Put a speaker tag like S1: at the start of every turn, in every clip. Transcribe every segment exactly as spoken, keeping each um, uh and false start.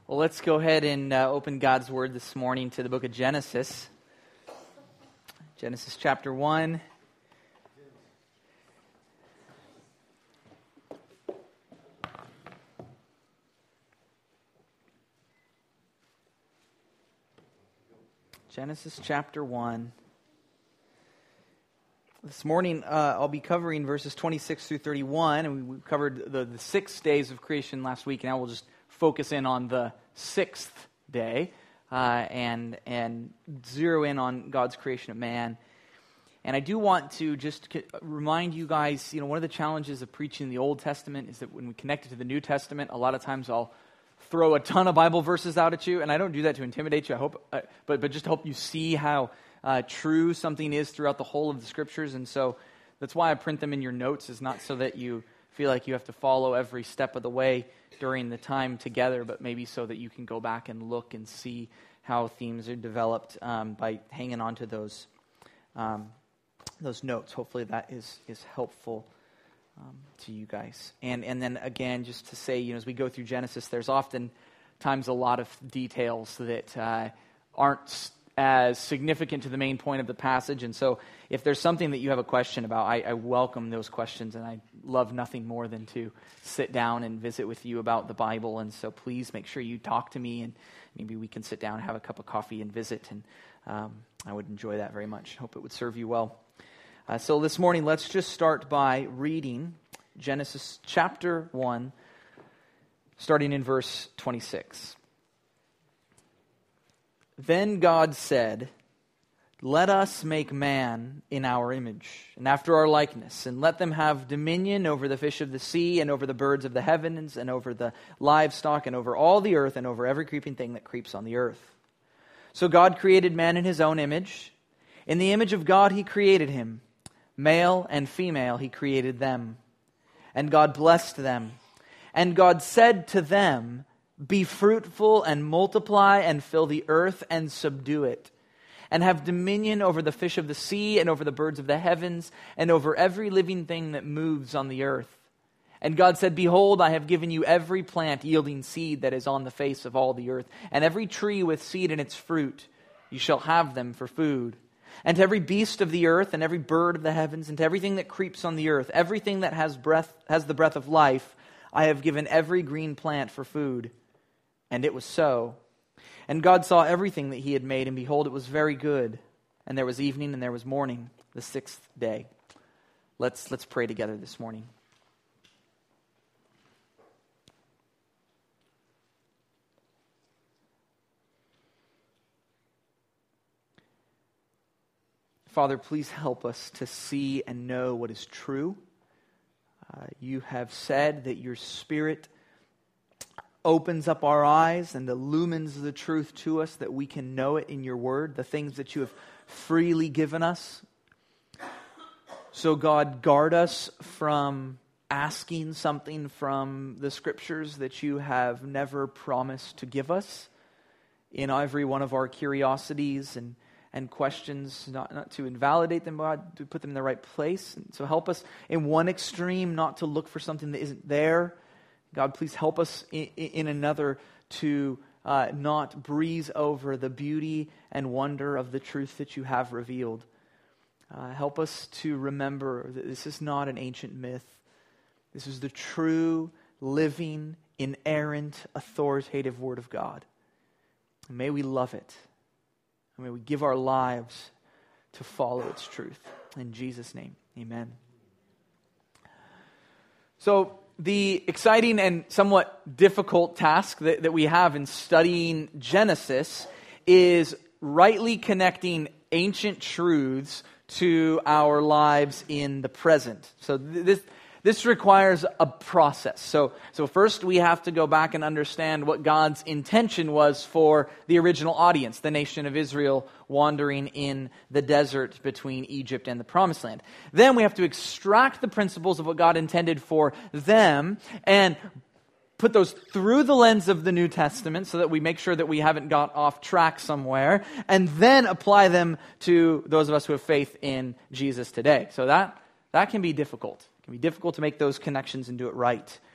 S1: Well, let's go ahead and uh, open God's Word this morning to the book of Genesis. Genesis chapter one. Genesis chapter one. This morning uh, I'll be covering verses twenty-six through thirty-one, and we, we covered the, the six days of creation last week, and now we'll just focus in on the sixth day uh, and and zero in on God's creation of man. And I do want to just remind you guys, you know, one of the challenges of preaching the Old Testament is that when we connect it to the New Testament, a lot of times I'll throw a ton of Bible verses out at you, and I don't do that to intimidate you. I hope, uh, but but just to help you see how uh, true something is throughout the whole of the Scriptures. And so that's why I print them in your notes, is not so that you feel like you have to follow every step of the way during the time together, but maybe so that you can go back and look and see how themes are developed um, by hanging on to those um, those notes. Hopefully that is is helpful um, to you guys. And and then again, just to say, you know, as we go through Genesis, there's often times a lot of details that uh, aren't as significant to the main point of the passage. And so if there's something that you have a question about, I, I welcome those questions, and I love nothing more than to sit down and visit with you about the Bible. And so please make sure you talk to me, and maybe we can sit down and have a cup of coffee and visit. And um, I would enjoy that very much. Hope it would serve you well. Uh, so this morning, let's just start by reading Genesis chapter one, starting in verse twenty-six. Then God said, "Let us make man in our image, and after our likeness, and let them have dominion over the fish of the sea, and over the birds of the heavens, and over the livestock, and over all the earth, and over every creeping thing that creeps on the earth." So God created man in his own image. In the image of God he created him. Male and female he created them. And God blessed them. And God said to them, "Be fruitful and multiply and fill the earth and subdue it, and have dominion over the fish of the sea and over the birds of the heavens and over every living thing that moves on the earth." And God said, "Behold, I have given you every plant yielding seed that is on the face of all the earth, and every tree with seed in its fruit. You shall have them for food. And to every beast of the earth and every bird of the heavens and to everything that creeps on the earth, everything that has breath, has the breath of life, I have given every green plant for food." And it was so. And God saw everything that he had made, and behold, it was very good. And there was evening and there was morning, the sixth day. Let's let's pray together this morning. Father, please help us to see and know what is true. Uh, you have said that your Spirit opens up our eyes and illumines the truth to us, that we can know it in your word, the things that you have freely given us. So God, guard us from asking something from the Scriptures that you have never promised to give us in every one of our curiosities and and questions, not, not to invalidate them, God, to put them in the right place. And so help us in one extreme not to look for something that isn't there. God, please help us in, in another to uh, not breeze over the beauty and wonder of the truth that you have revealed. Uh, help us to remember that this is not an ancient myth. This is the true, living, inerrant, authoritative Word of God. And may we love it. And may we give our lives to follow its truth. In Jesus' name, amen. So, the exciting and somewhat difficult task that, that we have in studying Genesis is rightly connecting ancient truths to our lives in the present. So this this requires a process. So, so first we have to go back and understand what God's intention was for the original audience, the nation of Israel wandering in the desert between Egypt and the Promised Land. Then we have to extract the principles of what God intended for them and put those through the lens of the New Testament so that we make sure that we haven't got off track somewhere, and then apply them to those of us who have faith in Jesus today. So that, that can be difficult. It can be difficult to make those connections and do it right.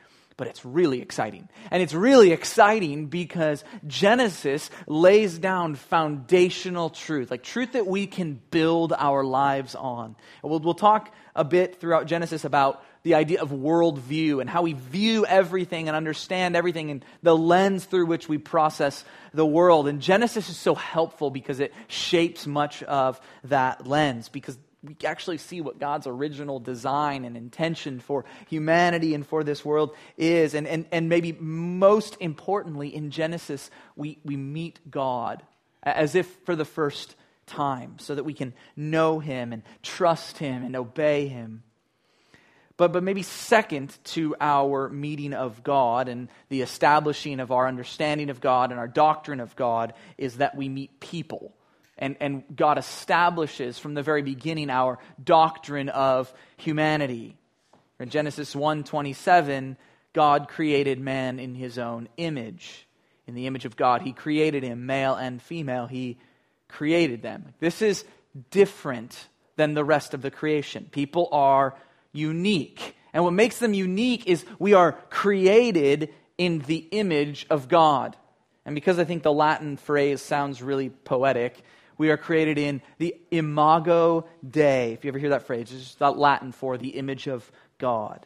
S1: but it's really exciting. And it's really exciting because Genesis lays down foundational truth, like truth that we can build our lives on. And we'll, we'll talk a bit throughout Genesis about the idea of worldview and how we view everything and understand everything and the lens through which we process the world. And Genesis is so helpful because it shapes much of that lens, because we actually see what God's original design and intention for humanity and for this world is. And, and, and maybe most importantly, in Genesis, we, we meet God as if for the first time so that we can know Him and trust Him and obey Him. But, but maybe second to our meeting of God and the establishing of our understanding of God and our doctrine of God is that we meet people. And, and God establishes from the very beginning our doctrine of humanity. In Genesis one twenty-seven, God created man in His own image. In the image of God, He created him, male and female, He created them. This is different than the rest of the creation. People are unique. And what makes them unique is we are created in the image of God. And because I think the Latin phrase sounds really poetic, we are created in the imago Dei. If you ever hear that phrase, it's just that Latin for the image of God.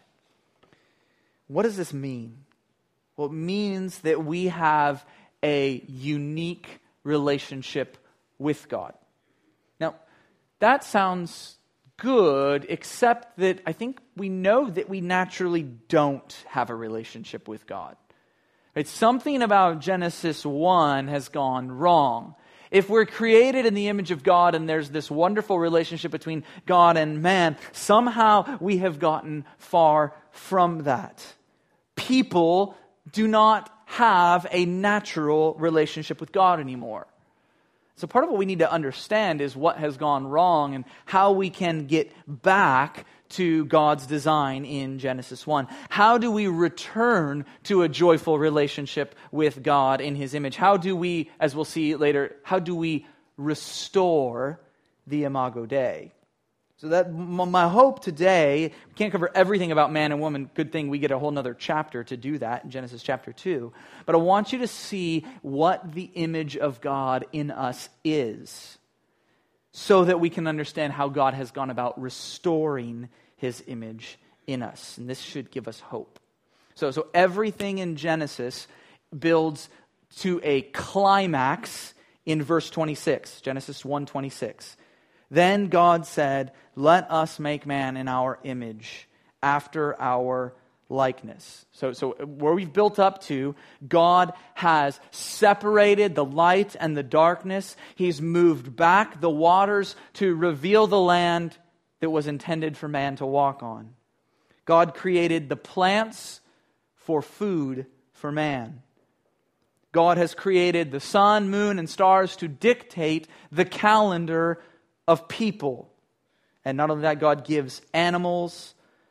S1: What does this mean? Well, it means that we have a unique relationship with God. Now, that sounds good, except that I think we know that we naturally don't have a relationship with God. Right? Something about Genesis one has gone wrong. If we're created in the image of God and there's this wonderful relationship between God and man, somehow we have gotten far from that. People do not have a natural relationship with God anymore. So part of what we need to understand is what has gone wrong and how we can get back to God's design in Genesis one. How do we return to a joyful relationship with God in His image? How do we, as we'll see later, how do we restore the imago Dei? So that my hope today, we can't cover everything about man and woman. Good thing we get a whole nother chapter to do that in Genesis chapter two. But I want you to see what the image of God in us is, so that we can understand how God has gone about restoring His image in us. And this should give us hope. So, so everything in Genesis builds to a climax in verse twenty-six, Genesis one twenty-six. Then God said, "Let us make man in our image, after our likeness." So, so where we've built up to, God has separated the light and the darkness. He's moved back the waters to reveal the land that was intended for man to walk on. God created the plants for food for man. God has created the sun, moon, and stars to dictate the calendar of people. And not only that, God gives animals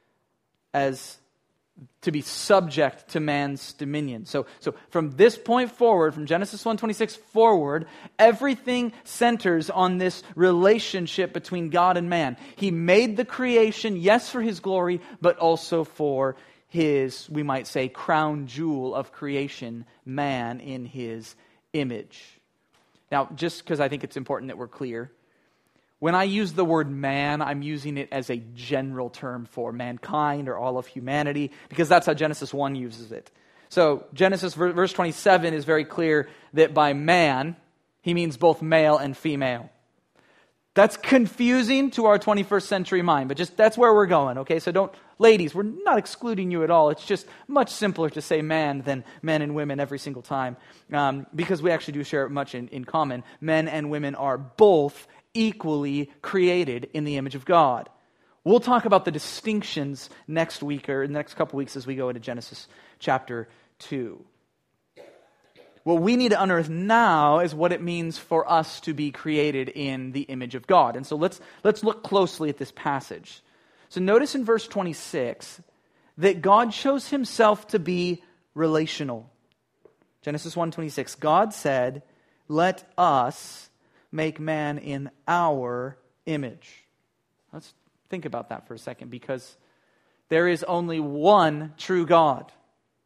S1: as to be subject to man's dominion. So, so from this point forward, from Genesis one twenty-six forward, everything centers on this relationship between God and man. He made the creation, yes, for His glory, but also for His, we might say, crown jewel of creation, man in His image. Now, just because I think it's important that we're clear, when I use the word man, I'm using it as a general term for mankind or all of humanity, because that's how Genesis one uses it. So Genesis verse twenty-seven is very clear that by man, He means both male and female. That's confusing to our twenty-first century mind, but just that's where we're going, okay? So don't, ladies, we're not excluding you at all. It's just much simpler to say man than men and women every single time, um, because we actually do share much in, in common. Men and women are both equally created in the image of God. We'll talk about the distinctions next week or in the next couple weeks as we go into Genesis chapter two. What we need to unearth now is what it means for us to be created in the image of God. And so let's let's look closely at this passage. So notice in verse twenty-six that God shows Himself to be relational. Genesis one twenty-six, God said, "Let us make man in our image." Let's think about that for a second, because there is only one true God.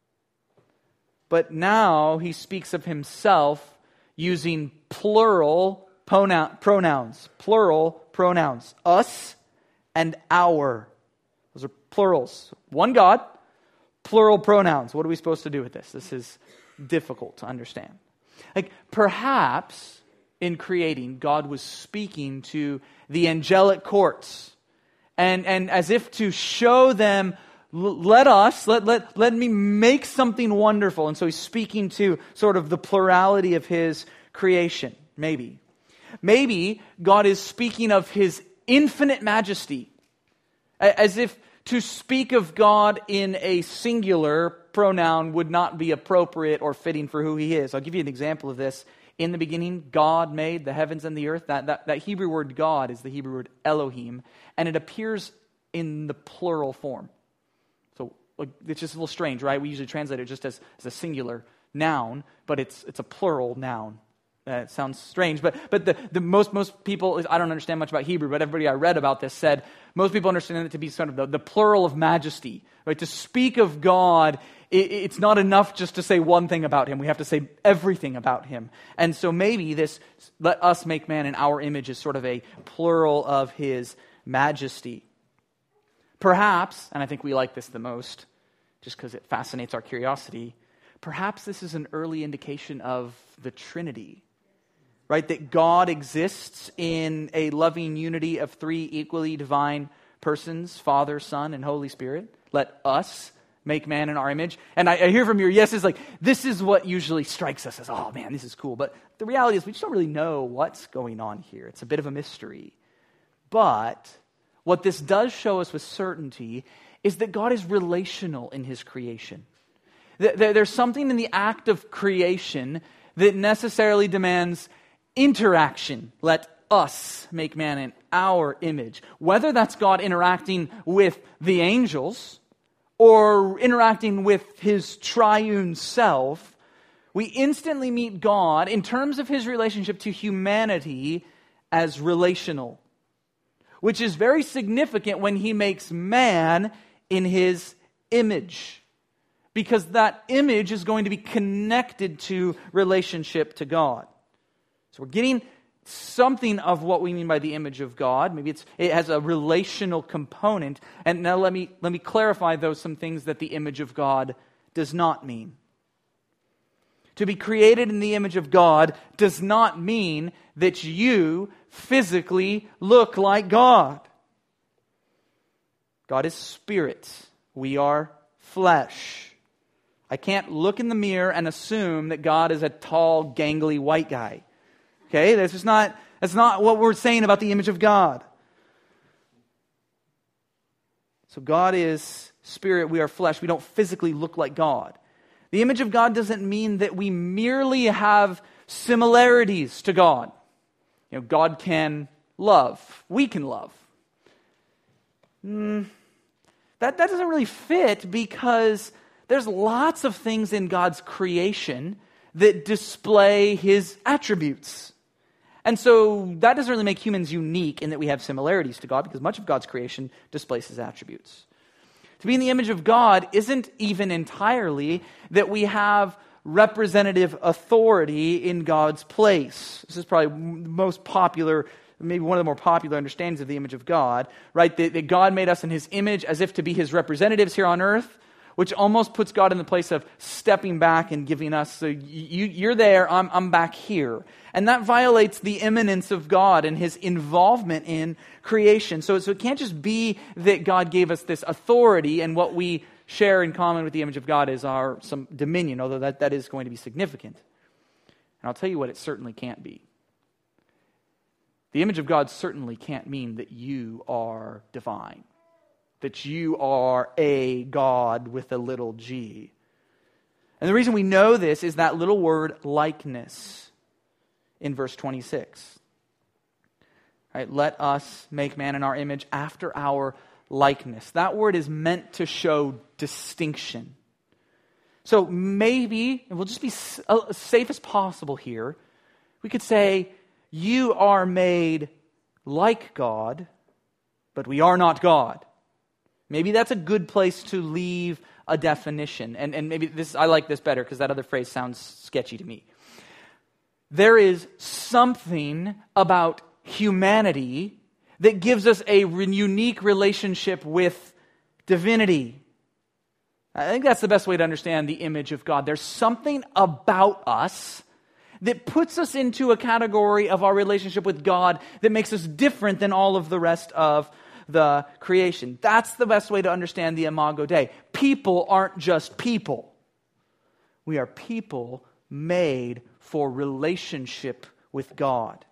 S1: but now he speaks of himself using plural pronouns, plural pronouns, us and our. Those are plurals. One God, plural pronouns. What are we supposed to do with this? This is difficult to understand. Like, perhaps in creating, God was speaking to the angelic courts, and, and as if to show them, let us, let, let, let me make something wonderful. And so he's speaking to sort of the plurality of his creation, maybe. Maybe God is speaking of his infinite majesty, as if to speak of God in a singular pronoun would not be appropriate or fitting for who he is. I'll give you an example of this. In the beginning, God made the heavens and the earth. That, that, that Hebrew word God is the Hebrew word Elohim, and it appears in the plural form. So like, it's just a little strange, right? We usually translate it just as, as a singular noun, but it's it's a plural noun. Uh, it sounds strange, but but the, the most most people, I don't understand much about Hebrew, but everybody I read about this said most people understand it to be sort of the, the plural of majesty. Right? To speak of God, it, it's not enough just to say one thing about him. We have to say everything about him. And so maybe this, let us make man in our image, is sort of a plural of his majesty. Perhaps, and I think we like this the most, just because it fascinates our curiosity, perhaps this is an early indication of the Trinity. Right, that God exists in a loving unity of three equally divine persons, Father, Son, and Holy Spirit. Let us make man in our image. And I, I hear from your yeses, like, this is what usually strikes us as, oh man, this is cool. But the reality is we just don't really know what's going on here. It's a bit of a mystery. But what this does show us with certainty is that God is relational in his creation. There's something in the act of creation that necessarily demands interaction. Let us make man in our image. Whether that's God interacting with the angels or interacting with his triune self, we instantly meet God in terms of his relationship to humanity as relational, which is very significant when he makes man in his image, because that image is going to be connected to relationship to God. So we're getting something of what we mean by the image of God. Maybe it's it has a relational component. And now let me let me clarify those some things that the image of God does not mean. To be created in the image of God does not mean that you physically look like God. God is spirit. We are flesh. I can't look in the mirror and assume that God is a tall, gangly white guy. Okay, that's just not, that's not what we're saying about the image of God. So God is spirit, we are flesh. We don't physically look like God. The image of God doesn't mean that we merely have similarities to God. You know, God can love. We can love. Mm, that, that doesn't really fit, because there's lots of things in God's creation that display his attributes. And so that doesn't really make humans unique in that we have similarities to God, because much of God's creation displays his attributes. To be in the image of God isn't even entirely that we have representative authority in God's place. This is probably the most popular, maybe one of the more popular understandings of the image of God, right? That, that God made us in his image as if to be his representatives here on earth, which almost puts God in the place of stepping back and giving us, so you, you're there, I'm, I'm back here. And that violates the immanence of God and his involvement in creation. So, so it can't just be that God gave us this authority, and what we share in common with the image of God is our some dominion, although that, that is going to be significant. And I'll tell you what it certainly can't be. The image of God certainly can't mean that you are divine, that you are a God with a little g. And the reason we know this is that little word likeness in verse twenty-six. Right, let us make man in our image after our likeness. That word is meant to show distinction. So maybe, and we'll just be as safe as possible here, we could say, you are made like God, but we are not God. Maybe that's a good place to leave a definition. And, and maybe this, I like this better because that other phrase sounds sketchy to me. There is something about humanity that gives us a re- unique relationship with divinity. I think that's the best way to understand the image of God. There's something about us that puts us into a category of our relationship with God that makes us different than all of the rest of the creation. That's the best way to understand the Imago Dei. People aren't just people. We are people made for relationship with God.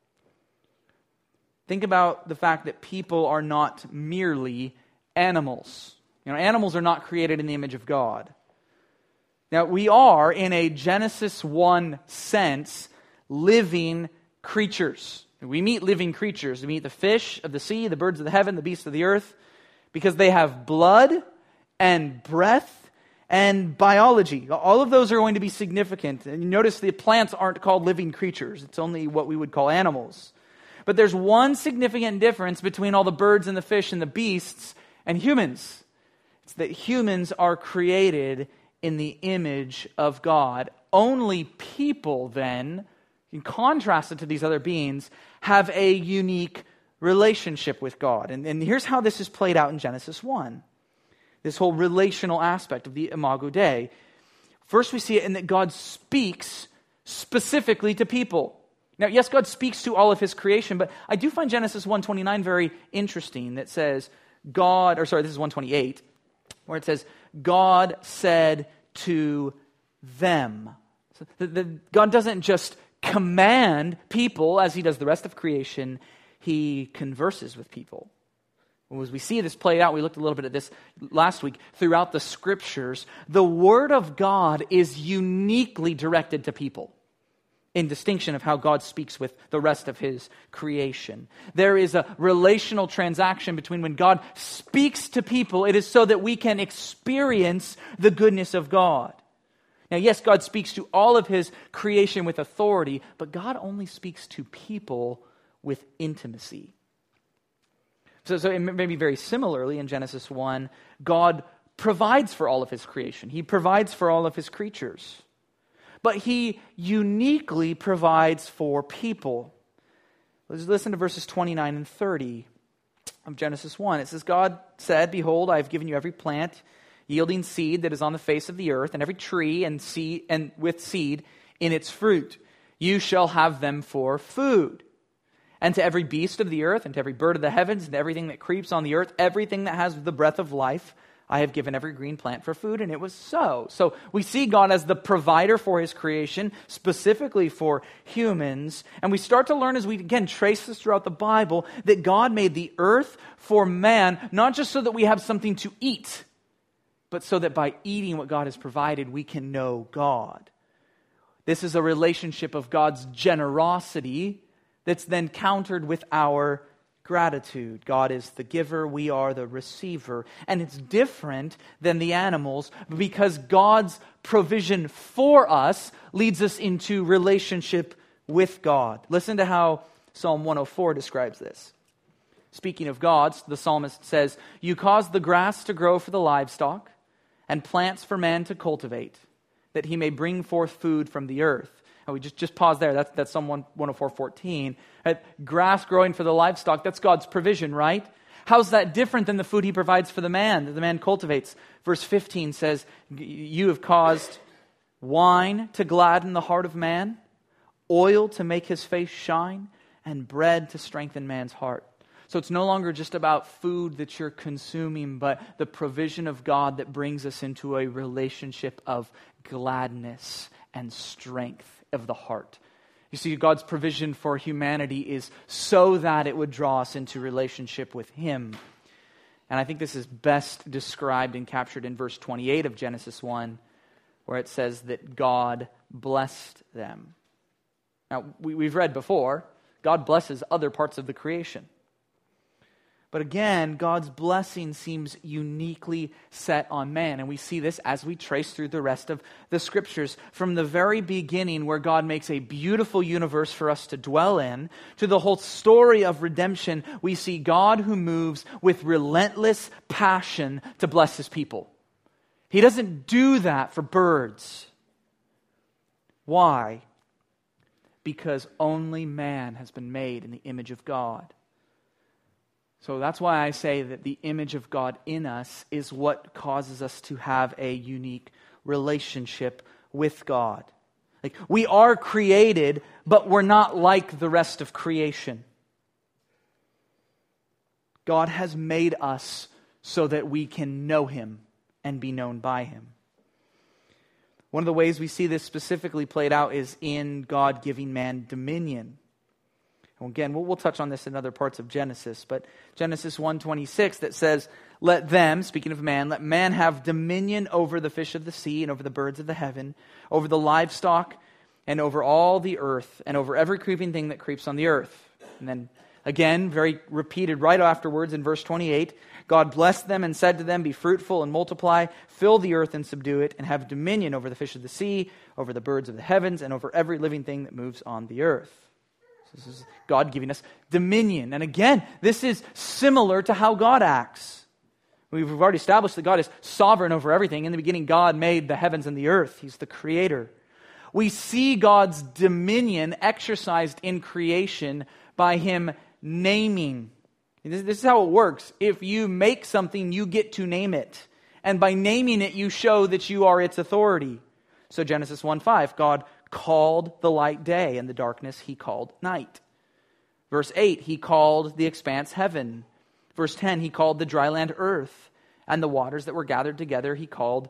S1: Think about the fact that people are not merely animals. You know, animals are not created in the image of God. Now, we are, in a Genesis one sense, living creatures. We meet living creatures. We meet the fish of the sea, the birds of the heaven, the beasts of the earth, because they have blood and breath and biology. All of those are going to be significant. And you notice the plants aren't called living creatures. It's only what we would call animals. But there's one significant difference between all the birds and the fish and the beasts and humans. It's that humans are created in the image of God. Only people then, in contrast to these other beings, have a unique relationship with God. And, and here's how this is played out in Genesis one. This whole relational aspect of the Imago Dei. First we see it in that God speaks specifically to people. Now, yes, God speaks to all of his creation, but I do find Genesis one twenty-nine very interesting that says, God, or sorry, this is one twenty-eight, where it says, God said to them. So the, the, God doesn't just command people as he does the rest of creation, he converses with people. As we see this played out, we looked a little bit at this last week, throughout the scriptures, the word of God is uniquely directed to people, in distinction of how God speaks with the rest of his creation. There is a relational transaction between when God speaks to people, it is so that we can experience the goodness of God. Now, yes, God speaks to all of his creation with authority, but God only speaks to people with intimacy. So, so maybe very similarly in Genesis one, God provides for all of his creation. He provides for all of his creatures. But he uniquely provides for people. Let's listen to verses twenty-nine and thirty of Genesis one. It says, God said, behold, I have given you every plant yielding seed that is on the face of the earth, and every tree and seed and with seed in its fruit. You shall have them for food. And to every beast of the earth, and to every bird of the heavens, and to everything that creeps on the earth, everything that has the breath of life, I have given every green plant for food, and it was so. So we see God as the provider for his creation, specifically for humans. And we start to learn as we, again, trace this throughout the Bible, that God made the earth for man, not just so that we have something to eat, but so that by eating what God has provided, we can know God. This is a relationship of God's generosity that's then countered with our gratitude. God is the giver, we are the receiver. And it's different than the animals because God's provision for us leads us into relationship with God. Listen to how Psalm one oh four describes this. Speaking of God, the psalmist says, you cause the grass to grow for the livestock and plants for man to cultivate, that he may bring forth food from the earth. And we just, just pause there. That's, that's Psalm one oh four fourteen. Uh, grass growing for the livestock, that's God's provision, right? How's that different than the food he provides for the man, that the man cultivates? Verse fifteen says, you have caused wine to gladden the heart of man, oil to make his face shine, and bread to strengthen man's heart. So it's no longer just about food that you're consuming, but the provision of God that brings us into a relationship of gladness and strength of the heart. You see, God's provision for humanity is so that it would draw us into relationship with him. And I think this is best described and captured in verse twenty-eight of Genesis one, where it says that God blessed them. Now, we, we've read before, God blesses other parts of the creation. But again, God's blessing seems uniquely set on man. And we see this as we trace through the rest of the scriptures. From the very beginning, where God makes a beautiful universe for us to dwell in, to the whole story of redemption, we see God who moves with relentless passion to bless his people. He doesn't do that for birds. Why? Because only man has been made in the image of God. So that's why I say that the image of God in us is what causes us to have a unique relationship with God. Like, we are created, but we're not like the rest of creation. God has made us so that we can know Him and be known by Him. One of the ways we see this specifically played out is in God giving man dominion. And again, we'll, we'll touch on this in other parts of Genesis, but Genesis one twenty-six that says, "Let them," speaking of man, "let man have dominion over the fish of the sea and over the birds of the heaven, over the livestock and over all the earth and over every creeping thing that creeps on the earth." And then again, very repeated right afterwards in verse twenty-eight, "God blessed them and said to them, be fruitful and multiply, fill the earth and subdue it, and have dominion over the fish of the sea, over the birds of the heavens, and over every living thing that moves on the earth." So this is God giving us dominion. And again, this is similar to how God acts. We've already established that God is sovereign over everything. In the beginning, God made the heavens and the earth. He's the creator. We see God's dominion exercised in creation by Him naming. This, this is how it works. If you make something, you get to name it. And by naming it, you show that you are its authority. So Genesis one five, God called the light day, and the darkness He called night. Verse eight, He called the expanse heaven. Verse ten, He called the dry land earth, and the waters that were gathered together He called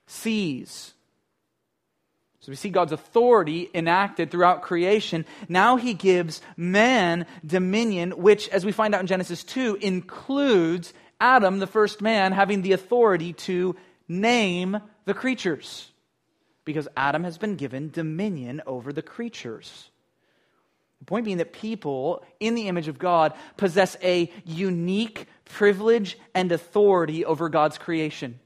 S1: seas. So we see God's authority enacted throughout creation. Now He gives man dominion, which, as we find out in Genesis two, includes Adam, the first man, having the authority to name the creatures. Because Adam has been given dominion over the creatures. The point being that people, in the image of God, possess a unique privilege and authority over God's creation.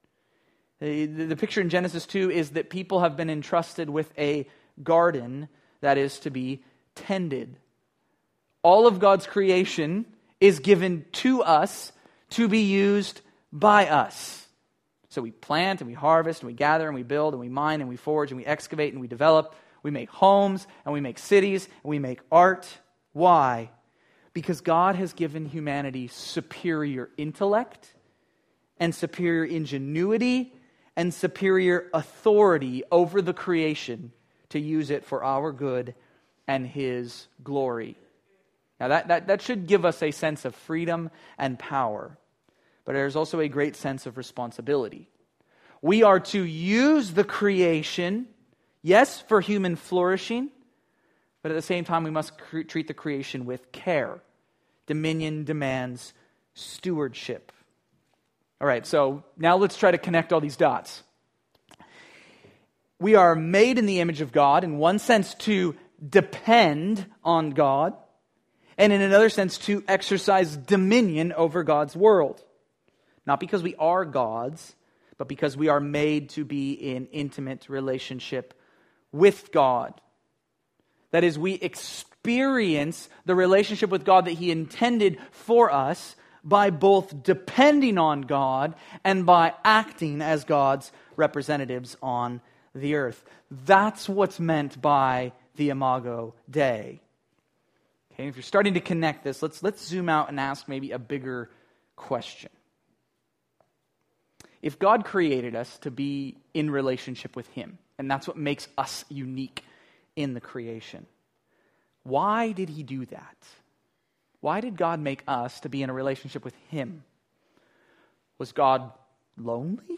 S1: The, the picture in Genesis two is that people have been entrusted with a garden that is to be tended. All of God's creation is given to us to be used by us. So we plant and we harvest and we gather and we build and we mine and we forge and we excavate and we develop. We make homes and we make cities and we make art. Why? Because God has given humanity superior intellect and superior ingenuity and superior authority over the creation to use it for our good and His glory. Now that, that, that should give us a sense of freedom and power, but there's also a great sense of responsibility. We are to use the creation, yes, for human flourishing, but at the same time we must cre- treat the creation with care. Dominion demands stewardship. All right, so now let's try to connect all these dots. We are made in the image of God, in one sense to depend on God, and in another sense to exercise dominion over God's world. Not because we are gods, but because we are made to be in intimate relationship with God. That is, we experience the relationship with God that He intended for us by both depending on God and by acting as God's representatives on the earth. That's what's meant by the Imago Dei. Okay, if you're starting to connect this, let's let's zoom out and ask maybe a bigger question. If God created us to be in relationship with Him, and that's what makes us unique in the creation, why did He do that? Why did God make us to be in a relationship with Him? Was God lonely?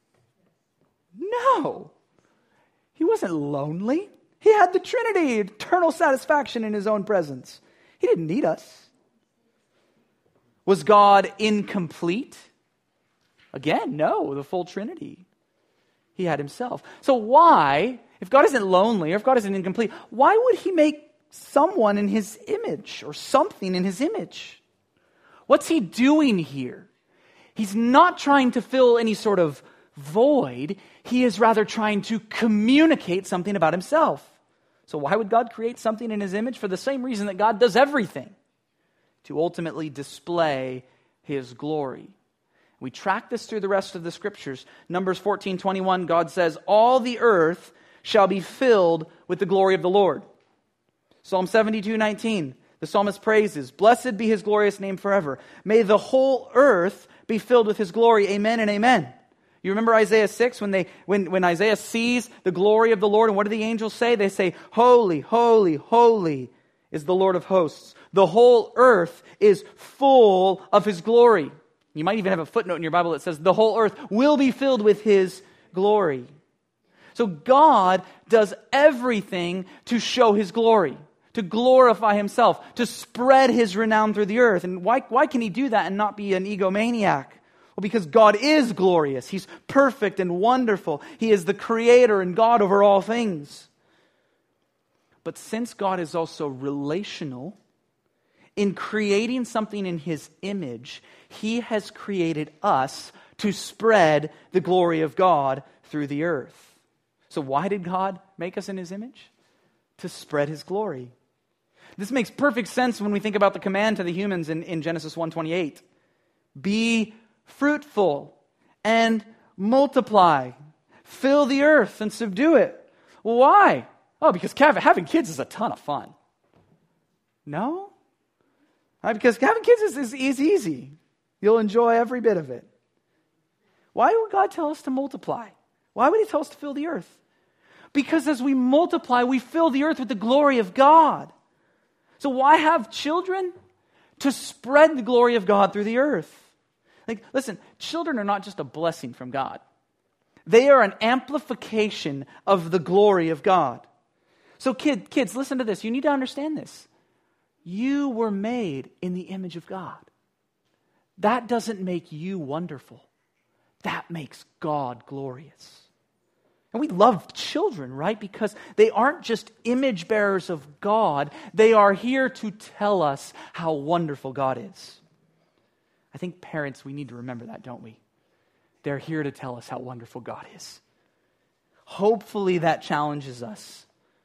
S1: No. He wasn't lonely. He had the Trinity, eternal satisfaction in His own presence. He didn't need us. Was God incomplete? Again, no, the full Trinity. He had Himself. So why, if God isn't lonely or if God isn't incomplete, why would He make someone in His image or something in His image? What's He doing here? He's not trying to fill any sort of void. He is rather trying to communicate something about Himself. So why would God create something in His image? For the same reason that God does everything, to ultimately display His glory. We track this through the rest of the scriptures. Numbers fourteen twenty-one, God says, all the earth shall be filled with the glory of the Lord. Psalm seventy-two nineteen, the psalmist praises, blessed be his glorious name forever. May the whole earth be filled with his glory. Amen and amen. You remember Isaiah six, when they when, when Isaiah sees the glory of the Lord, and what do the angels say? They say, holy, holy, holy is the Lord of hosts. The whole earth is full of his glory. You might even have a footnote in your Bible that says the whole earth will be filled with his glory. So God does everything to show his glory, to glorify himself, to spread his renown through the earth. And why, why can he do that and not be an egomaniac? Well, because God is glorious. He's perfect and wonderful. He is the creator and God over all things. But since God is also relational, in creating something in his image, he has created us to spread the glory of God through the earth. So why did God make us in his image? To spread his glory. This makes perfect sense when we think about the command to the humans in, in Genesis one twenty-eight. Be fruitful and multiply. Fill the earth and subdue it. Well, why? Oh, because having kids is a ton of fun. No? Because having kids is, is, is easy. You'll enjoy every bit of it. Why would God tell us to multiply? Why would he tell us to fill the earth? Because as we multiply, we fill the earth with the glory of God. So why have children? To spread the glory of God through the earth. Like, listen, children are not just a blessing from God. They are an amplification of the glory of God. So kid, kids, listen to this. You need to understand this. You were made in the image of God. That doesn't make you wonderful. That makes God glorious. And we love children, right? Because they aren't just image bearers of God. They are here to tell us how wonderful God is. I think parents, we need to remember that, don't we? They're here to tell us how wonderful God is. Hopefully that challenges us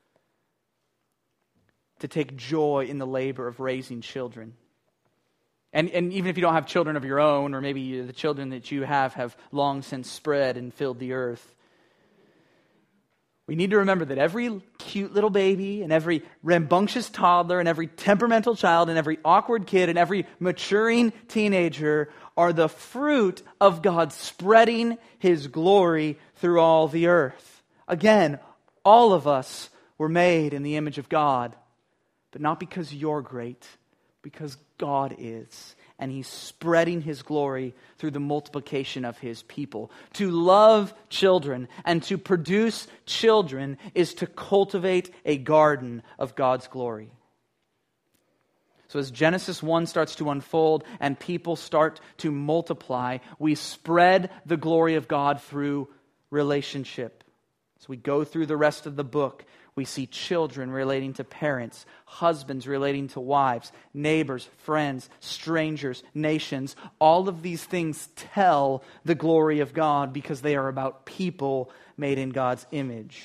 S1: to take joy in the labor of raising children. And, and even if you don't have children of your own, or maybe the children that you have have long since spread and filled the earth, we need to remember that every cute little baby and every rambunctious toddler and every temperamental child and every awkward kid and every maturing teenager are the fruit of God spreading his glory through all the earth. Again, all of us were made in the image of God, but not because you're great, because God is. And he's spreading his glory through the multiplication of his people. To love children and to produce children is to cultivate a garden of God's glory. So as Genesis one starts to unfold and people start to multiply, we spread the glory of God through relationship. So we go through the rest of the book. We see children relating to parents, husbands relating to wives, neighbors, friends, strangers, nations. All of these things tell the glory of God because they are about people made in God's image.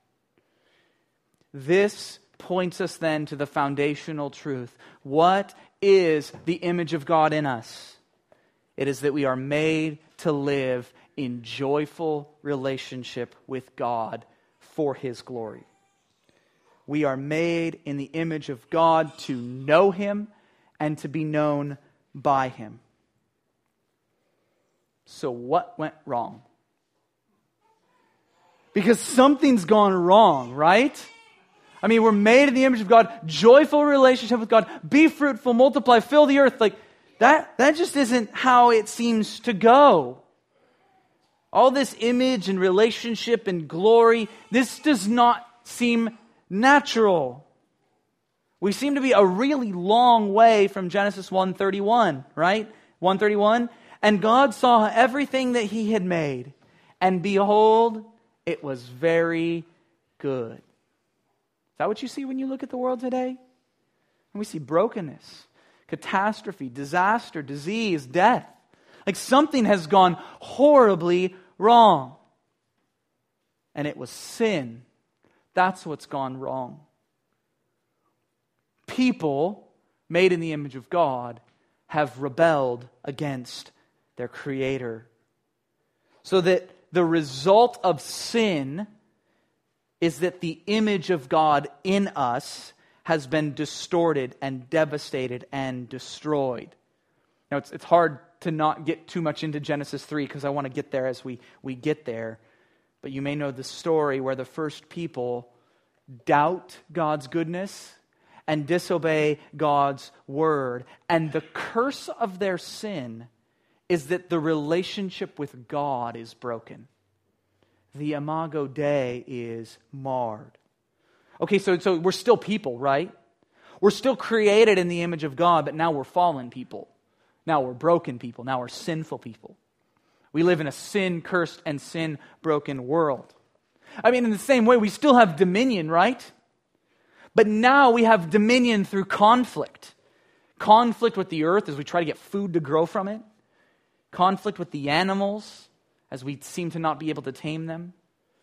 S1: This points us then to the foundational truth. What is the image of God in us? It is that we are made to live in joyful relationship with God for his glory. We are made in the image of God to know him and to be known by him. So what went wrong? Because something's gone wrong, right? I mean, we're made in the image of God, joyful relationship with God, be fruitful, multiply, fill the earth. Like that, that just isn't how it seems to go. All this image and relationship and glory, this does not seem natural. We seem to be a really long way from Genesis one thirty-one, right? one thirty-one, and God saw everything that he had made, and behold, it was very good. Is that what you see when you look at the world today? And we see brokenness, catastrophe, disaster, disease, death. Like something has gone horribly wrong. And it was sin. That's what's gone wrong. People made in the image of God have rebelled against their Creator. So that the result of sin is that the image of God in us has been distorted and devastated and destroyed. Now, it's, it's hard to not get too much into Genesis three because I want to get there as we, we get there. But you may know the story where the first people doubt God's goodness and disobey God's word. And the curse of their sin is that the relationship with God is broken. The imago Dei is marred. Okay, so, so we're still people, right? We're still created in the image of God, but now we're fallen people. Now we're broken people. Now we're sinful people. We live in a sin-cursed and sin-broken world. I mean, in the same way, we still have dominion, right? But now we have dominion through conflict. Conflict with the earth as we try to get food to grow from it. Conflict with the animals as we seem to not be able to tame them.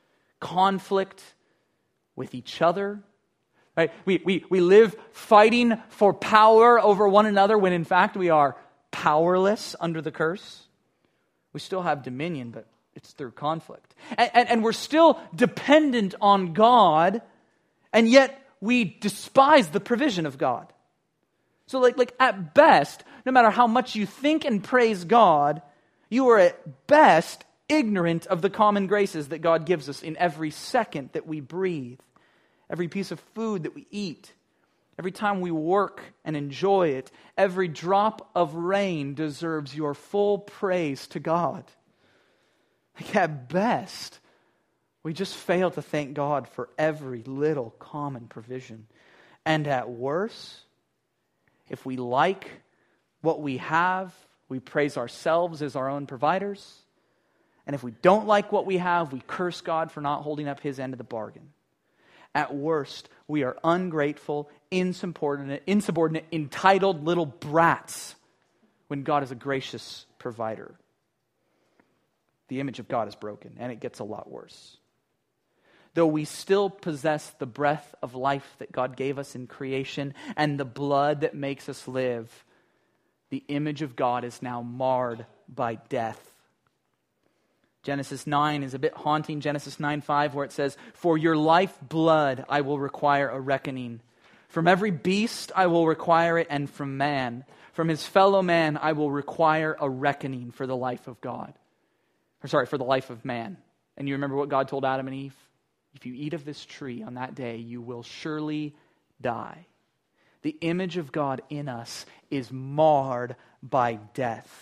S1: Conflict with each other. Right? We, we, we live fighting for power over one another when in fact we are powerless under the curse. We still have dominion, but it's through conflict. And, and, and we're still dependent on God, and yet we despise the provision of God. So like, like at best, no matter how much you think and praise God, you are at best ignorant of the common graces that God gives us in every second that we breathe, every piece of food that we eat, every time we work and enjoy it. Every drop of rain deserves your full praise to God. Like at best, we just fail to thank God for every little common provision. And at worst, if we like what we have, we praise ourselves as our own providers. And if we don't like what we have, we curse God for not holding up His end of the bargain. At worst, we are ungrateful, insubordinate, insubordinate, entitled little brats when God is a gracious provider. The image of God is broken, and it gets a lot worse. Though we still possess the breath of life that God gave us in creation and the blood that makes us live, the image of God is now marred by death. Genesis nine is a bit haunting. Genesis nine five, where it says, "For your lifeblood I will require a reckoning. From every beast I will require it, and from man. From his fellow man I will require a reckoning for the life of God." Or sorry, for the life of man. And you remember what God told Adam and Eve? If you eat of this tree on that day, you will surely die. The image of God in us is marred by death.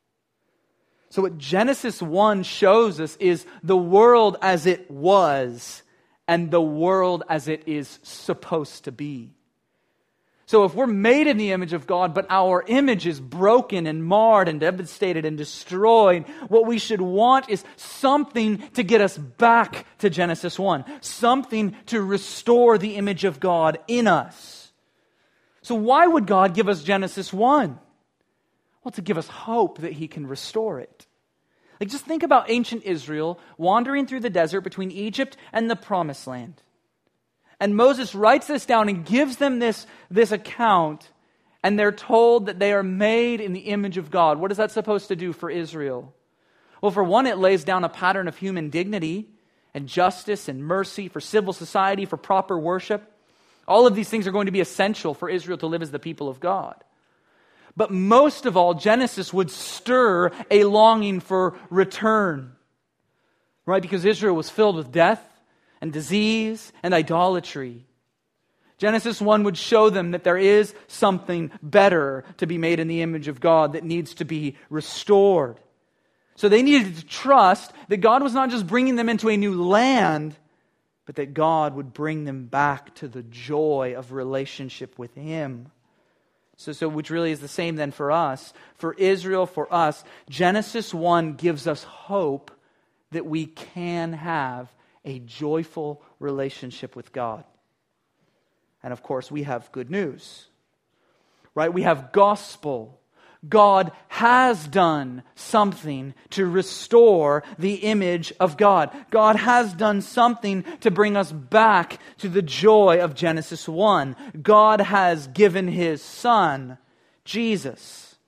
S1: So what Genesis one shows us is the world as it was and the world as it is supposed to be. So if we're made in the image of God, but our image is broken and marred and devastated and destroyed, what we should want is something to get us back to Genesis one. Something to restore the image of God in us. So why would God give us Genesis one? Well, to give us hope that He can restore it. Like, just think about ancient Israel wandering through the desert between Egypt and the Promised Land. And Moses writes this down and gives them this, this account, and they're told that they are made in the image of God. What is that supposed to do for Israel? Well, for one, it lays down a pattern of human dignity and justice and mercy for civil society, for proper worship. All of these things are going to be essential for Israel to live as the people of God. But most of all, Genesis would stir a longing for return. Right? Because Israel was filled with death and disease and idolatry. Genesis one would show them that there is something better to be made in the image of God that needs to be restored. So they needed to trust that God was not just bringing them into a new land, but that God would bring them back to the joy of relationship with Him. So, so which really is the same then for us. For Israel, for us, Genesis one gives us hope that we can have a joyful relationship with God. And of course, we have good news. Right? We have gospel. God has done something to restore the image of God. God has done something to bring us back to the joy of Genesis one. God has given His Son, Jesus,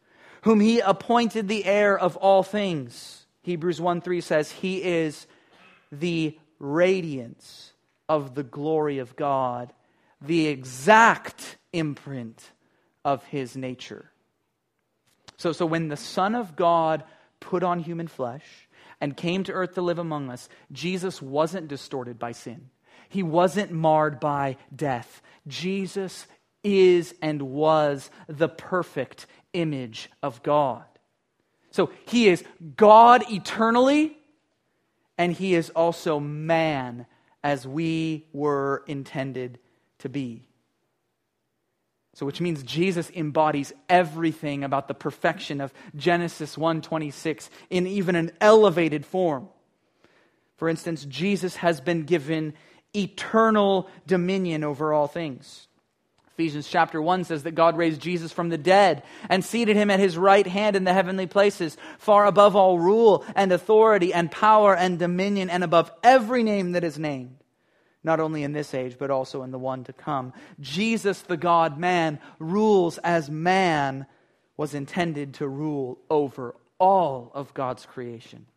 S1: whom he appointed the heir of all things. Hebrews one three says, he is the radiance of the glory of God, the exact imprint of his nature. So, so when the Son of God put on human flesh and came to earth to live among us, Jesus wasn't distorted by sin. He wasn't marred by death. Jesus is and was the perfect image of God. So he is God eternally, and he is also man as we were intended to be. So which means Jesus embodies everything about the perfection of Genesis one twenty-six in even an elevated form. For instance, Jesus has been given eternal dominion over all things. Ephesians chapter one says that God raised Jesus from the dead and seated him at his right hand in the heavenly places, far above all rule and authority and power and dominion, and above every name that is named, not only in this age, but also in the one to come. Jesus, the God-man, rules as man was intended to rule over all of God's creation.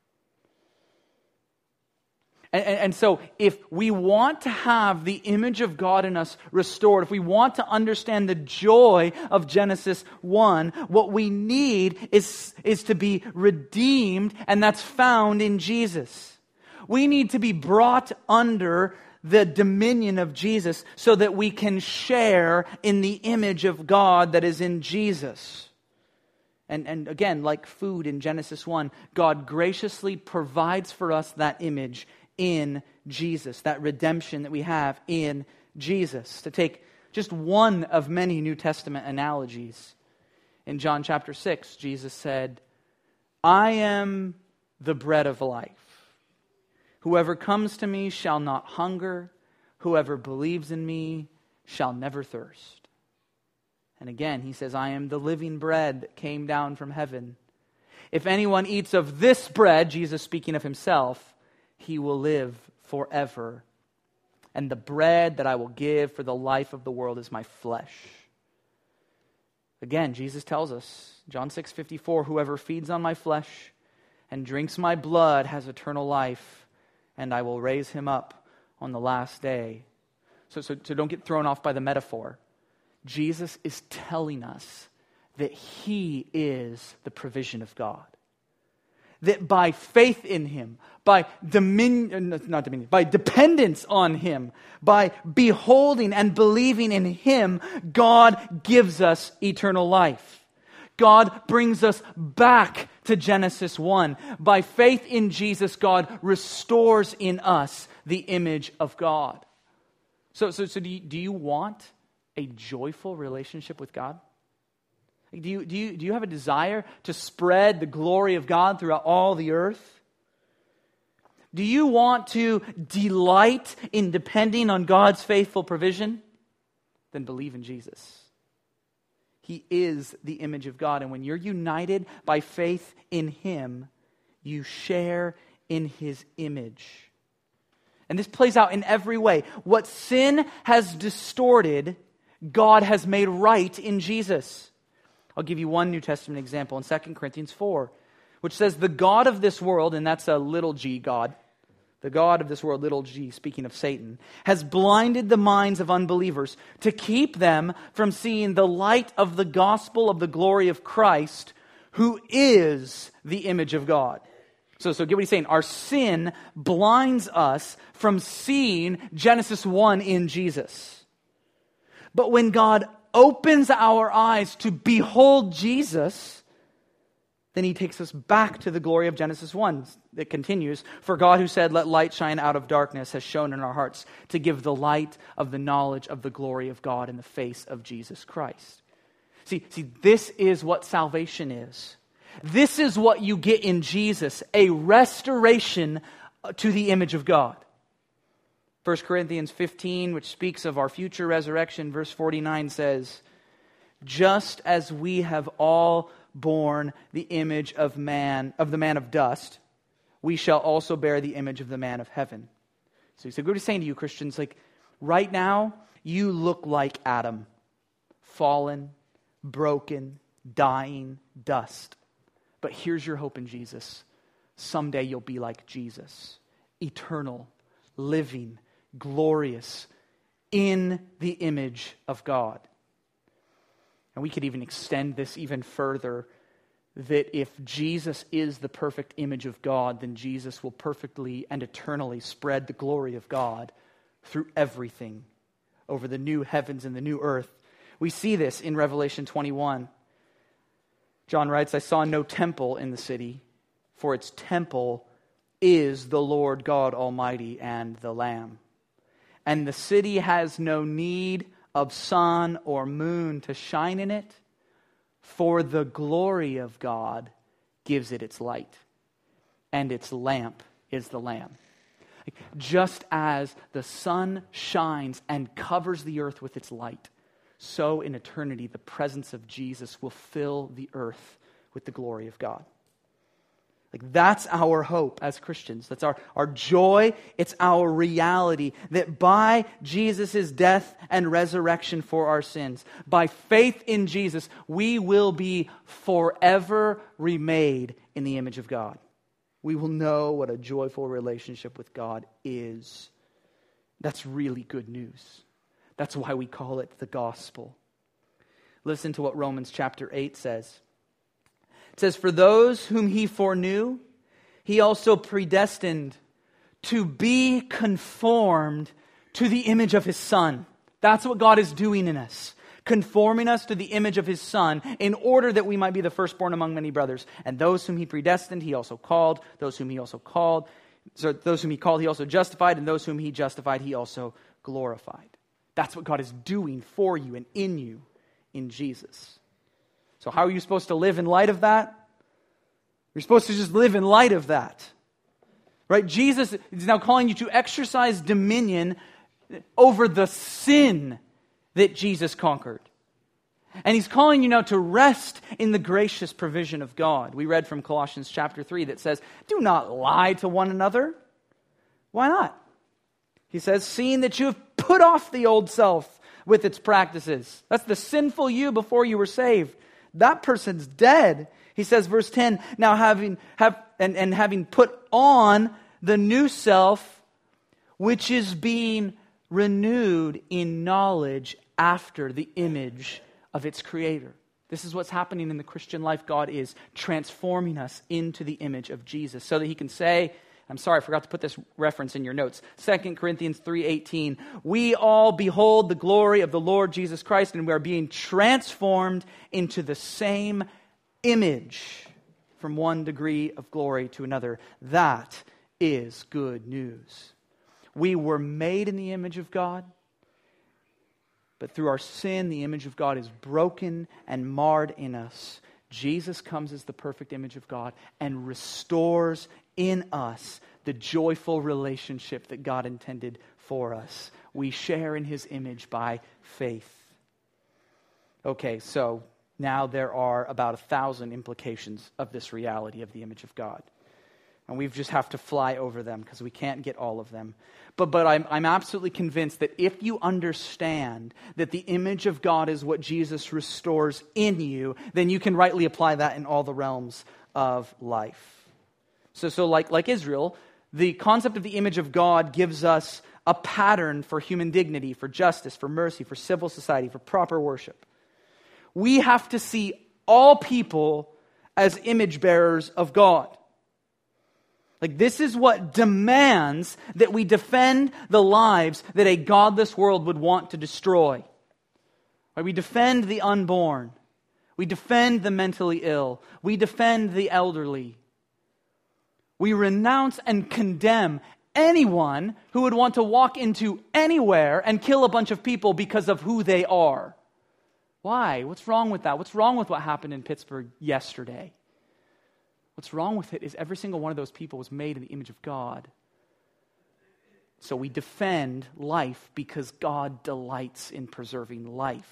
S1: And, and, and so if we want to have the image of God in us restored, if we want to understand the joy of Genesis one, what we need is, is to be redeemed, and that's found in Jesus. We need to be brought under the dominion of Jesus so that we can share in the image of God that is in Jesus. And, and again, like food in Genesis one, God graciously provides for us that image in Jesus, that redemption that we have in Jesus. To take just one of many New Testament analogies, in John chapter six, Jesus said, I am the bread of life. Whoever comes to me shall not hunger. Whoever believes in me shall never thirst. And again, he says, I am the living bread that came down from heaven. If anyone eats of this bread, Jesus speaking of himself, he will live forever. And the bread that I will give for the life of the world is my flesh. Again, Jesus tells us, John six fifty-four, whoever feeds on my flesh and drinks my blood has eternal life, and I will raise him up on the last day. So, so, so don't get thrown off by the metaphor. Jesus is telling us that he is the provision of God. That by faith in him, by dominion, not dominion, by dependence on him, by beholding and believing in him, God gives us eternal life. God brings us back to Genesis one. By faith in Jesus, God restores in us the image of God. So, so, so do you, do you want a joyful relationship with God? Do you, do you, do you have a desire to spread the glory of God throughout all the earth? Do you want to delight in depending on God's faithful provision? Then believe in Jesus. He is the image of God, and when you're united by faith in him, you share in his image. And this plays out in every way. What sin has distorted, God has made right in Jesus. I'll give you one New Testament example in Second Corinthians four, which says, the God of this world, and that's a little g God, the God of this world, little g, speaking of Satan, has blinded the minds of unbelievers to keep them from seeing the light of the gospel of the glory of Christ, who is the image of God. So, so get what he's saying. Our sin blinds us from seeing Genesis one in Jesus. But when God opens our eyes to behold Jesus, then he takes us back to the glory of Genesis one. It continues, for God who said, let light shine out of darkness, has shone in our hearts to give the light of the knowledge of the glory of God in the face of Jesus Christ. See, see, this is what salvation is. This is what you get in Jesus, a restoration to the image of God. First Corinthians fifteen, which speaks of our future resurrection, verse forty-nine says, just as we have all borne the image of man, of the man of dust, we shall also bear the image of the man of heaven. So, so what he's saying to you, Christians, like right now, you look like Adam, fallen, broken, dying, dust. But here's your hope in Jesus. Someday you'll be like Jesus, eternal, living, glorious, in the image of God. And we could even extend this even further, that if Jesus is the perfect image of God, then Jesus will perfectly and eternally spread the glory of God through everything, over the new heavens and the new earth. We see this in Revelation twenty-one. John writes, I saw no temple in the city, for its temple is the Lord God Almighty and the Lamb. And the city has no need of sun or moon to shine in it, for the glory of God gives it its light, and its lamp is the Lamb. Just as the sun shines and covers the earth with its light, so in eternity the presence of Jesus will fill the earth with the glory of God. Like, that's our hope as Christians. That's our, our joy. It's our reality that by Jesus' death and resurrection for our sins, by faith in Jesus, we will be forever remade in the image of God. We will know what a joyful relationship with God is. That's really good news. That's why we call it the gospel. Listen to what Romans chapter eight says. It says, for those whom he foreknew, he also predestined to be conformed to the image of his Son. That's what God is doing in us, conforming us to the image of his Son in order that we might be the firstborn among many brothers. And those whom he predestined, he also called. Those whom he also called, so those whom he called, he also justified. And those whom he justified, he also glorified. That's what God is doing for you and in you in Jesus. So how are you supposed to live in light of that? You're supposed to just live in light of that. Right? Jesus is now calling you to exercise dominion over the sin that Jesus conquered. And he's calling you now to rest in the gracious provision of God. We read from Colossians chapter three that says, do not lie to one another. Why not? He says, seeing that you have put off the old self with its practices. That's the sinful you before you were saved. That person's dead. He says, verse ten, now having have and, and having put on the new self, which is being renewed in knowledge after the image of its creator. This is what's happening in the Christian life. God is transforming us into the image of Jesus so that he can say, I'm sorry, I forgot to put this reference in your notes. Second Corinthians three eighteen. We all behold the glory of the Lord Jesus Christ, and we are being transformed into the same image from one degree of glory to another. That is good news. We were made in the image of God, but through our sin, the image of God is broken and marred in us. Jesus comes as the perfect image of God and restores in us the joyful relationship that God intended for us. We share in his image by faith. Okay, so now there are about a thousand implications of this reality of the image of God. And we just have to fly over them because we can't get all of them. But but I'm, I'm absolutely convinced that if you understand that the image of God is what Jesus restores in you, then you can rightly apply that in all the realms of life. So, so like, like Israel, the concept of the image of God gives us a pattern for human dignity, for justice, for mercy, for civil society, for proper worship. We have to see all people as image bearers of God. Like, this is what demands that we defend the lives that a godless world would want to destroy. Right? We defend the unborn. We defend the mentally ill. We defend the elderly. We renounce and condemn anyone who would want to walk into anywhere and kill a bunch of people because of who they are. Why? What's wrong with that? What's wrong with what happened in Pittsburgh yesterday? What's wrong with it is every single one of those people was made in the image of God. So we defend life because God delights in preserving life.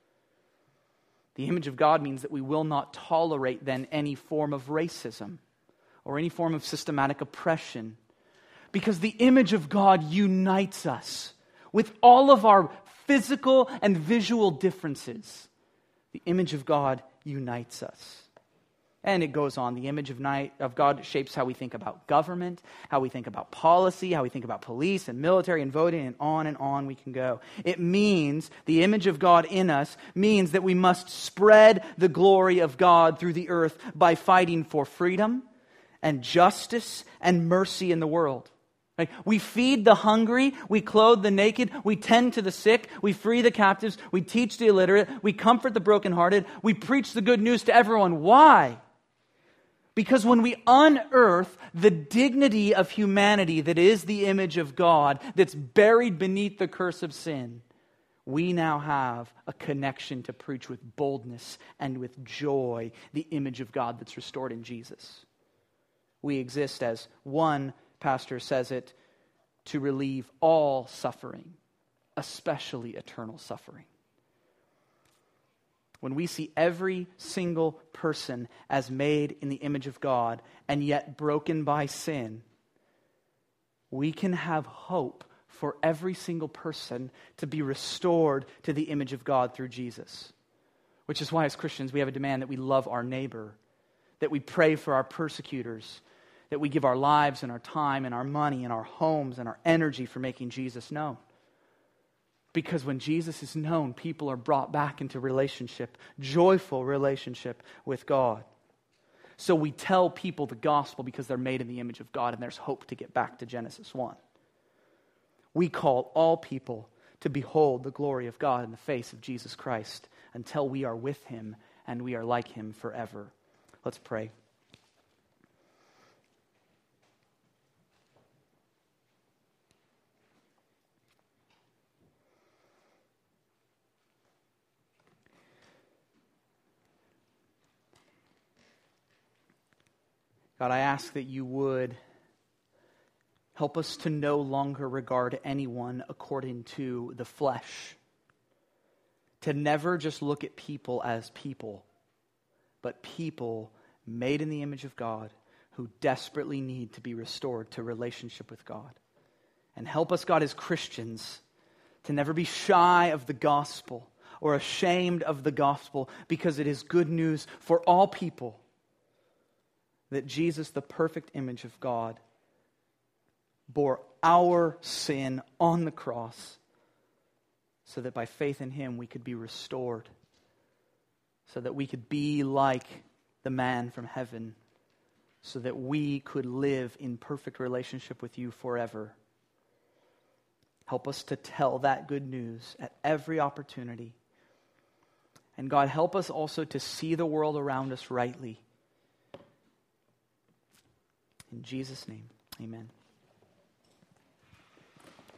S1: The image of God means that we will not tolerate then any form of racism or any form of systematic oppression, because the image of God unites us with all of our physical and visual differences. The image of God unites us. And it goes on. The image of night of God shapes how we think about government, how we think about policy, how we think about police and military and voting, and on and on we can go. It means, the image of God in us means that we must spread the glory of God through the earth by fighting for freedom and justice and mercy in the world. Right? We feed the hungry, we clothe the naked, we tend to the sick, we free the captives, we teach the illiterate, we comfort the brokenhearted, we preach the good news to everyone. Why? Because when we unearth the dignity of humanity that is the image of God, that's buried beneath the curse of sin, we now have a connection to preach with boldness and with joy the image of God that's restored in Jesus. We exist, as one pastor says it, to relieve all suffering, especially eternal suffering. When we see every single person as made in the image of God and yet broken by sin, we can have hope for every single person to be restored to the image of God through Jesus. Which is why as Christians we have a demand that we love our neighbor, that we pray for our persecutors, that we give our lives and our time and our money and our homes and our energy for making Jesus known. Because when Jesus is known, people are brought back into relationship, joyful relationship with God. So we tell people the gospel because they're made in the image of God, and there's hope to get back to Genesis one. We call all people to behold the glory of God in the face of Jesus Christ until we are with Him and we are like Him forever. Let's pray. God, I ask that you would help us to no longer regard anyone according to the flesh, to never just look at people as people, but people made in the image of God who desperately need to be restored to relationship with God. And help us, God, as Christians, to never be shy of the gospel or ashamed of the gospel, because it is good news for all people that Jesus, the perfect image of God, bore our sin on the cross so that by faith in Him we could be restored, so that we could be like the man from heaven, so that we could live in perfect relationship with you forever. Help us to tell that good news at every opportunity. And God, help us also to see the world around us rightly. In Jesus' name, amen.